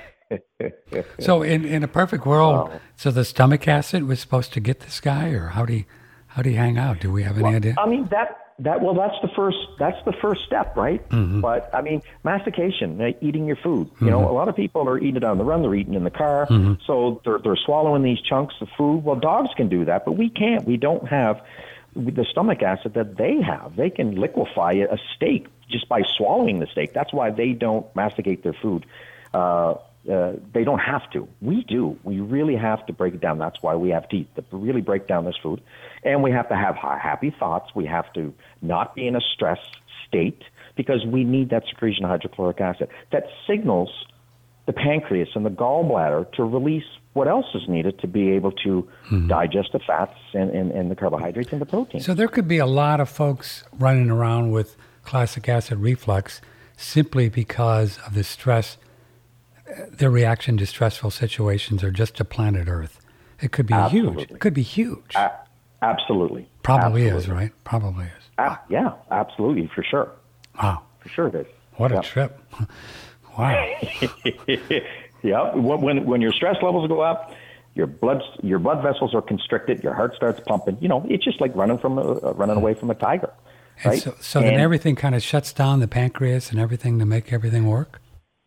So in, in a perfect world, so the stomach acid was supposed to get this guy, or how do you, how do you hang out? Do we have any idea? I mean that that well that's the first that's the first step, right? Mm-hmm. But I mean mastication, uh, eating your food. You know, a lot of people are eating it on the run, they're eating in the car, Mm-hmm. so they're they're swallowing these chunks of food. Well, dogs can do that, but we can't. We don't have the stomach acid that they have. They can liquefy a steak just by swallowing the steak. That's why they don't masticate their food. Uh, uh, they don't have to. We do. We really have to break it down. That's why we have teeth to really break down this food. And we have to have ha- happy thoughts. We have to not be in a stress state because we need that secretion of hydrochloric acid that signals the pancreas and the gallbladder to release what else is needed to be able to digest the fats and, and, and the carbohydrates and the protein. So there could be a lot of folks running around with classic acid reflux simply because of the stress, their reaction to stressful situations or just to planet Earth. It could be huge. Absolutely. It could be huge. A- absolutely. Probably is, Absolutely. right? Probably is. Ah, yeah, absolutely, for sure. Wow. For sure it is. What a Yeah. trip. Wow. Yeah, when, when when your stress levels go up, your blood your blood vessels are constricted, your heart starts pumping. You know, it's just like running from a, uh, running away from a tiger, And right? so, so then And, everything kind of shuts down, the pancreas and everything to make everything work?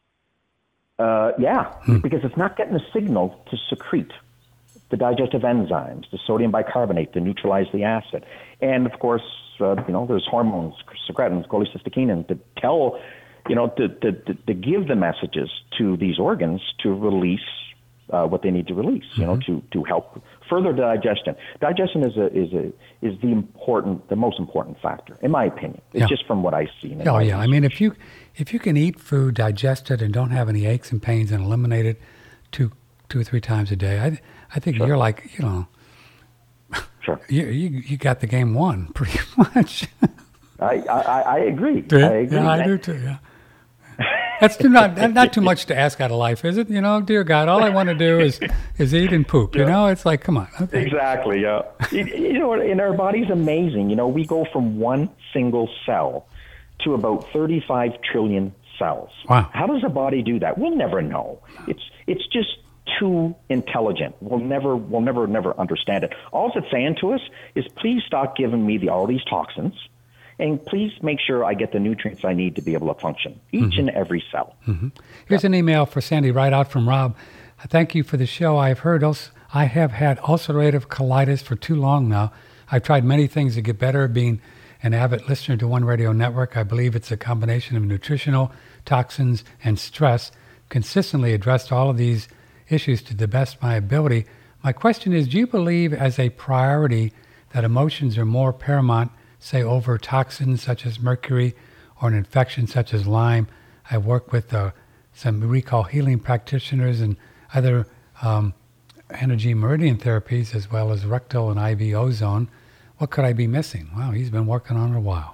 Uh, yeah, Hmm. because it's not getting the signal to secrete the digestive enzymes, the sodium bicarbonate to neutralize the acid, and of course, uh, you know, there's hormones, secretins, cholecystokinin, to tell, you know, to, to to to give the messages to these organs to release uh, what they need to release, you know, to to help further digestion. Digestion is a is a is the important, the most important factor, in my opinion. It's Yeah. just from what I've seen. in Oh my yeah, I mean if you if you can eat food, digest it, and don't have any aches and pains, and eliminate it two two or three times a day, I I think you're like you know Sure. you you, you got the game won pretty much. I, I, I agree. Yeah, I agree. yeah, I And- do too. Yeah. That's too not not too much to ask out of life, is it? You know, dear God, all I want to do is is eat and poop. You Yeah. know, it's like, come on. Okay. Exactly, yeah. you, you know, and our body's amazing. You know, we go from one single cell to about thirty-five trillion cells. Wow. How does a body do that? We'll never know. It's it's just too intelligent. We'll never we'll never never understand it. All it's saying to us is, please stop giving me the, all these toxins, and please make sure I get the nutrients I need to be able to function, each Mm-hmm. and every cell. Mm-hmm. Here's an email for Sandy right out from Rob. Thank you for the show. I've heard ul- I have had ulcerative colitis for too long now. I've tried many things to get better. Being an avid listener to One Radio Network, I believe it's a combination of nutritional, toxins, and stress. Consistently addressed all of these issues to the best of my ability. My question is, do you believe as a priority that emotions are more paramount, say over toxins such as mercury or an infection such as Lyme? I've worked with uh, some recall healing practitioners and other um, energy meridian therapies as well as rectal and I V ozone. What could I be missing? Wow, he's been working on it a while.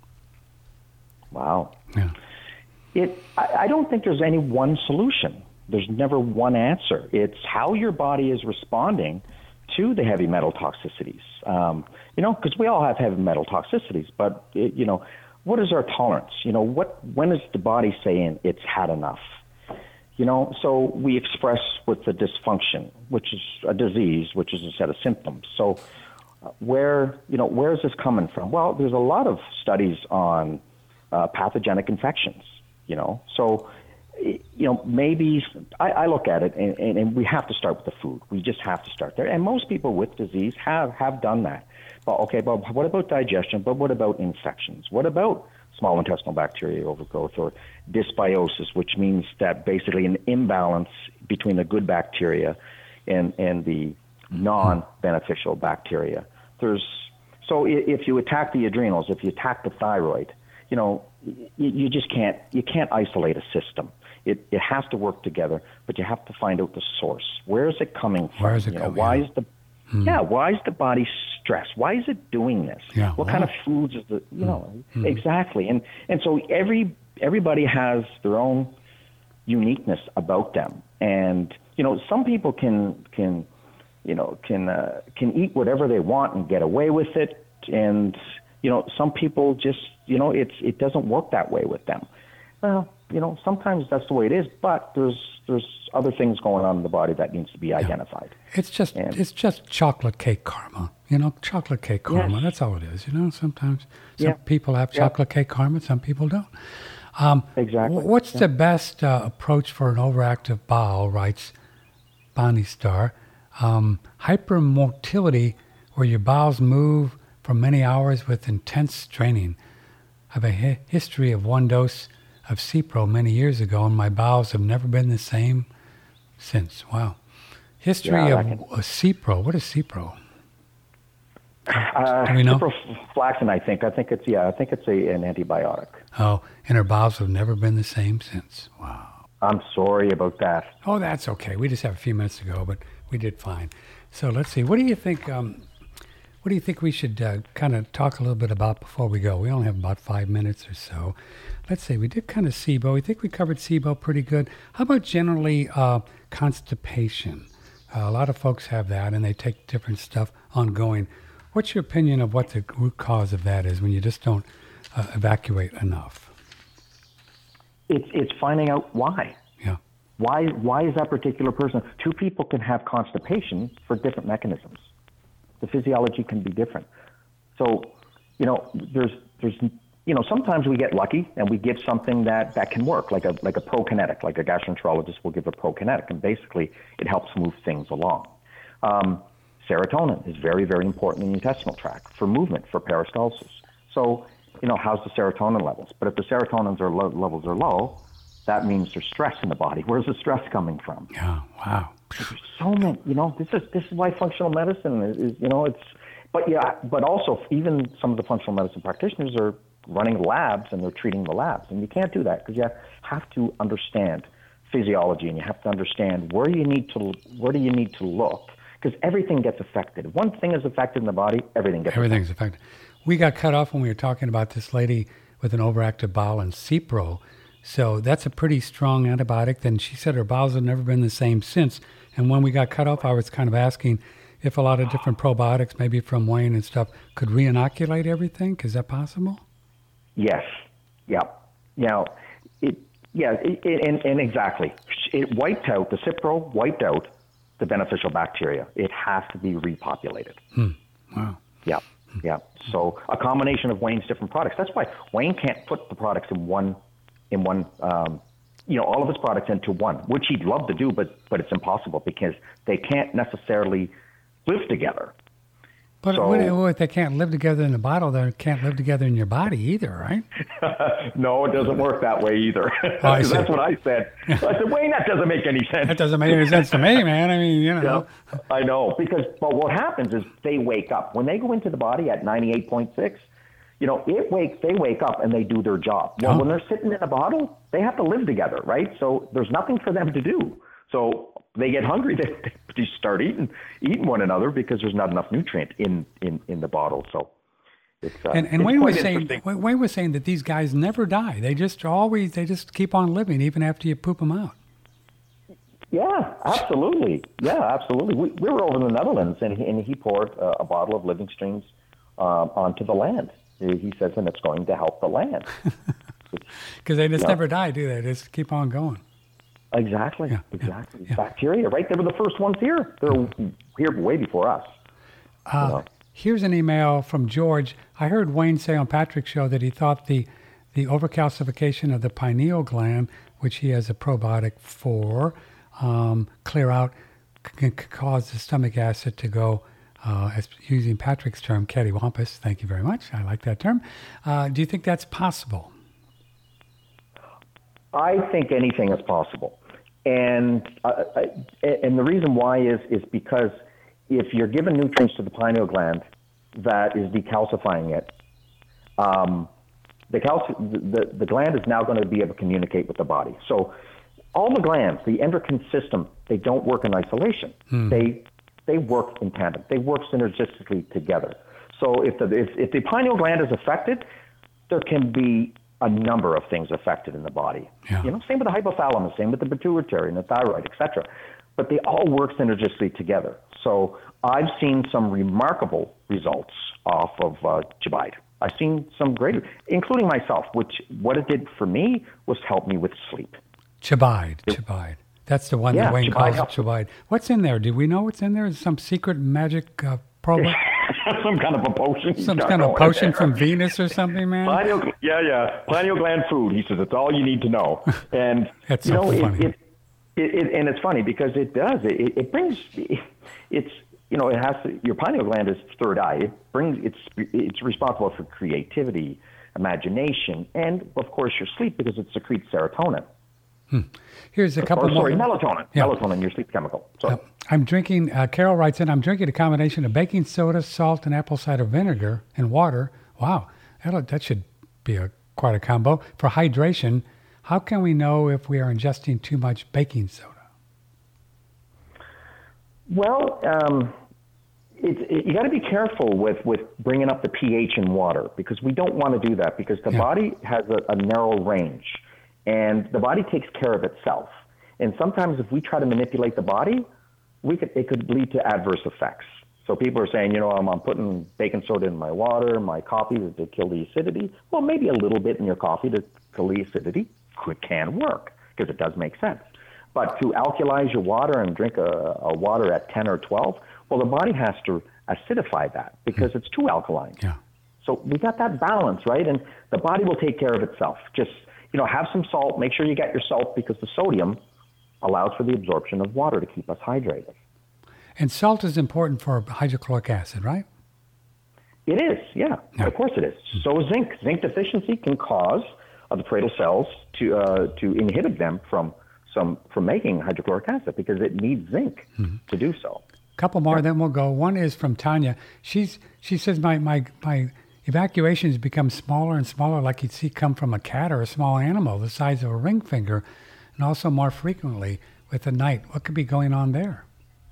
Wow. Yeah. It. I, I don't think there's any one solution. There's never one answer. It's how your body is responding to the heavy metal toxicities. Um, you know, because we all have heavy metal toxicities, but it, you know, what is our tolerance? You know, what when is the body saying it's had enough? You know, so we express with the dysfunction, which is a disease, which is a set of symptoms. So uh, where, you know, where is this coming from? Well, there's a lot of studies on uh, pathogenic infections, you know. So, you know, maybe I, I look at it and, and, and we have to start with the food. We just have to start there. And most people with disease have, have done that. But, okay, but what about digestion? But what about infections? What about small intestinal bacteria overgrowth or dysbiosis, which means that basically an imbalance between the good bacteria and, and the non-beneficial bacteria. There's so if you attack the adrenals, if you attack the thyroid, you know, you, you just can't you can't isolate a system. It it has to work together, but you have to find out the source. Where is it coming from? Where is it you know, coming? why Yeah. is the Hmm. yeah, why is the body stressed? Why is it doing this? Yeah, What wow. kind of foods is the you know Hmm. exactly? And and so every everybody has their own uniqueness about them. And you know, some people can can you know can uh, can eat whatever they want and get away with it. And you know, some people just you know it's it doesn't work that way with them. Well, you know, sometimes that's the way it is, but there's there's other things going on in the body that needs to be identified. It's just And- it's just chocolate cake karma. You know, chocolate cake karma. Yes. That's all it is. You know, sometimes some Yeah. people have Yeah. chocolate cake karma, some people don't. Um, Exactly. wh- What's the best uh, approach for an overactive bowel? Writes Bonnie Star. Um, hypermotility, where your bowels move for many hours with intense straining. I have a hi- history of one dose of Cipro many years ago, and my bowels have never been the same since. Wow. History Yeah, of that can- uh, Cipro. What is Cipro? Uh, Do we know? ciprofloxacin, I think. I think it's yeah. I think it's a, an antibiotic. Oh, and her bowels have never been the same since. Wow. I'm sorry about that. Oh, that's okay. We just have a few minutes to go, but we did fine. So let's see. What do you think? Um, what do you think we should uh, kind of talk a little bit about before we go? We only have about five minutes or so. Let's see. We did kind of SIBO. I think we covered SIBO pretty good. How about generally uh, constipation? Uh, a lot of folks have that, and they take different stuff ongoing. What's your opinion of what the root cause of that is when you just don't uh, evacuate enough? It's it's finding out why. Yeah. Why why is that particular person? Two people can have constipation for different mechanisms. The physiology can be different. So, you know, there's there's you know sometimes we get lucky and we give something that, that can work, like a like a prokinetic, like a gastroenterologist will give a prokinetic, and basically it helps move things along. Um, Serotonin is very, very important in the intestinal tract for movement, for peristalsis. So, you know, how's the serotonin levels? But if the serotonin are low, levels are low, that means there's stress in the body. Where's the stress coming from? Yeah. Wow. There's so many, you know, this is this is why functional medicine is, is, you know, it's, but yeah, but also even some of the functional medicine practitioners are running labs and they're treating the labs. And you can't do that because you have to understand physiology and you have to understand where you need to, where do you need to look? Because everything gets affected. One thing is affected in the body, everything gets Everything's affected. affected. We got cut off when we were talking about this lady with an overactive bowel and Cipro. So that's a pretty strong antibiotic. Then she said her bowels have never been the same since. And when we got cut off, I was kind of asking if a lot of different probiotics, maybe from Wayne and stuff, could re-inoculate everything. Is that possible? Yes. Yeah. Now, it, yeah, it, it, and, and exactly. It wiped out, the Cipro wiped out the beneficial bacteria. It has to be repopulated. Hmm. Wow. Yeah. Yeah. So a combination of Wayne's different products. That's why Wayne can't put the products in one, in one, um, you know, all of his products into one, which he'd love to do, but but it's impossible because they can't necessarily live together. But so, what, what, they can't live together in the bottle, they can't live together in your body either, right? No, it doesn't work that way either. Oh, That's what I said. I said, Wayne, that doesn't make any sense. That doesn't make any sense to me, man. I mean, you know. Yeah, I know. Because, but what happens is they wake up. When they go into the body at ninety-eight point six, you know, it wakes, they wake up and they do their job. Well, Oh. when they're sitting in a bottle, they have to live together, right? So there's nothing for them to do. So they get hungry, they, they just start eating eating one another because there's not enough nutrient in, in, in the bottle. So it's uh, And, and it's Wayne quite was saying, interesting. Wayne was saying that these guys never die. They just always, they just keep on living even after you poop them out. Yeah, absolutely. Yeah, absolutely. We, we were over in the Netherlands, and he, and he poured uh, a bottle of Living Streams um, onto the land. He he says, and it's going to help the land. Because they just Yeah. never die, do they? They just keep on going. Exactly, Yeah, exactly. yeah, yeah. Bacteria, right? They were the first ones here. They're here way before us. Uh, know. Here's an email from George. I heard Wayne say on Patrick's show that he thought the the overcalcification of the pineal gland, which he has a probiotic for, um, clear out, c- can cause the stomach acid to go, uh, as using Patrick's term, cattywampus. Thank you very much. I like that term. Uh, do you think that's possible? I think anything is possible, and uh, I, and the reason why is is because if you're giving nutrients to the pineal gland that is decalcifying it, um, the, calci- the the gland is now going to be able to communicate with the body. So all the glands, the endocrine system, they don't work in isolation. Hmm. They they work in tandem. They work synergistically together. So if the if, if the pineal gland is affected, there can be a number of things affected in the body. Yeah. You know, same with the hypothalamus, same with the pituitary and the thyroid, et cetera. But they all work synergistically together. So I've seen some remarkable results off of uh, Chibide. I've seen some great, including myself, which what it did for me was help me with sleep. Chibide, Chibide. That's the one Yeah, that Wayne Chibide calls helps. it Chibide. What's in there? Do we know what's in there? Is some secret magic uh, probiotic? Some kind of a potion. Some Got kind of going potion there. from Venus or something, man? Pineal, yeah, yeah. Pineal gland food. He says it's all you need to know. And That's you so know, funny. It, it, it, and it's funny because it does. It, it brings. It's you know, it has to, your pineal gland is third eye. It brings. It's it's responsible for creativity, imagination, and of course your sleep because it secretes serotonin. Here's a couple or, sorry, more. melatonin. Yeah. Melatonin, your sleep chemical. So Uh, I'm drinking, uh, Carol writes in, I'm drinking a combination of baking soda, salt, and apple cider vinegar and water. Wow, that that should be a quite a combo. For hydration, how can we know if we are ingesting too much baking soda? Well, um, it, it, you got to be careful with, with bringing up the pH in water because we don't want to do that because the Yeah. body has a, a narrow range and the body takes care of itself. And sometimes if we try to manipulate the body, we could, it could lead to adverse effects. So people are saying, you know, I'm, I'm putting baking soda in my water, my coffee to, to kill the acidity. Well, maybe a little bit in your coffee to kill the acidity could, can work because it does make sense. But to alkalize your water and drink a, a water at ten or twelve, well, the body has to acidify that because it's too alkaline. Yeah. So we got that balance, right? And the body will take care of itself. Just, you know, have some salt. Make sure you get your salt because the sodium allows for the absorption of water to keep us hydrated. And salt is important for hydrochloric acid, right? It is, yeah. Yeah. Of course it is. So zinc. Zinc deficiency can cause uh, the parietal cells to uh, to inhibit them from some from making hydrochloric acid because it needs zinc Mm-hmm. to do so. Couple more, then we'll go. One is from Tanya. She's she says my my my evacuations become smaller and smaller, like you'd see come from a cat or a small animal the size of a ring finger, and also more frequently with the night. What could be going on there?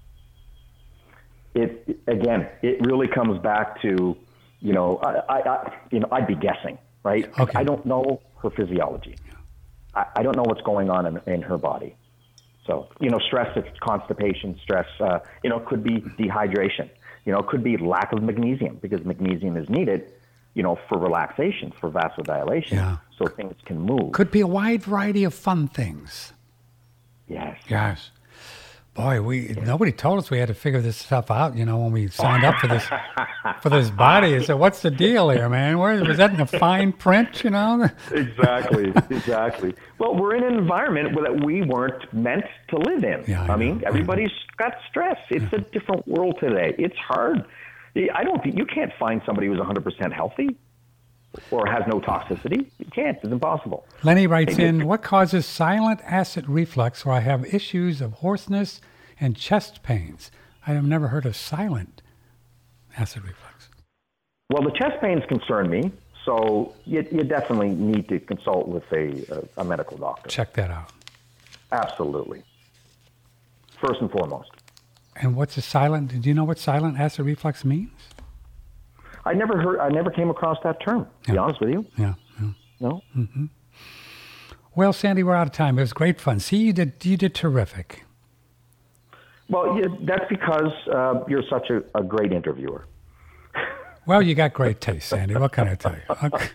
It again, it really comes back to, you know, I, I, I you know, I'd be guessing, right? Okay. I don't know her physiology. I, I don't know what's going on in, in her body. So, you know, stress, it's constipation, stress, uh, you know, it could be dehydration. You know, it could be lack of magnesium, because magnesium is needed, you know, for relaxation, for vasodilation, Yeah. so things can move. Could be a wide variety of fun things. Yes. Yes. Boy, we nobody told us we had to figure this stuff out, you know, when we signed up for this for this body. So what's the deal here, man? Where was that in the fine print, you know? Exactly, exactly. Well, we're in an environment that we weren't meant to live in. Yeah, I I mean, know, everybody's got stress. It's Yeah. a different world today. It's hard. I don't think you can't find somebody who's one hundred percent healthy or has no toxicity. You can't. It's impossible. Lenny writes in, what causes silent acid reflux where I have issues of hoarseness and chest pains? I have never heard of silent acid reflux. Well, the chest pains concern me, so you, you definitely need to consult with a, a, a medical doctor. Check that out. Absolutely. First and foremost. And what's a silent, do you know what silent acid reflux means? I never heard, I never came across that term, to be Yeah. honest with you. Yeah. yeah. No? Mm-hmm. Well, Sandy, we're out of time. It was great fun. See, you did, you did terrific. Well, yeah, that's because uh, you're such a, a great interviewer. Well, you got great taste, Sandy. What can I tell you? Okay.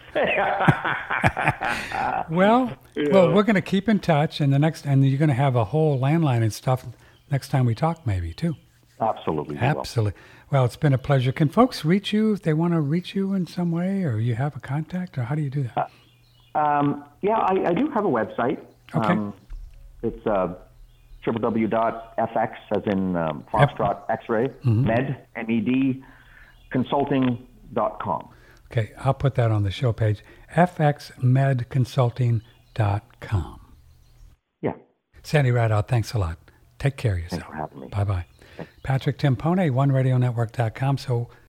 well, Yeah. well, we're going to keep in touch, and the next, and you're going to have a whole landline and stuff next time we talk, maybe too. Absolutely. we will. Absolutely. Well, it's been a pleasure. Can folks reach you if they want to reach you in some way, or you have a contact, or how do you do that? Um, yeah, I, I do have a website. Okay. Um, it's uh, w w w dot f x, as in um, Foxtrot X-ray, Mhm. med, M E D, consulting dot com. Okay, I'll put that on the show page, f x med consulting dot com. Yeah. Sandy Radow, thanks a lot. Take care of yourself. Thanks for having me. Bye-bye. Patrick Timpone, one radio network dot com. So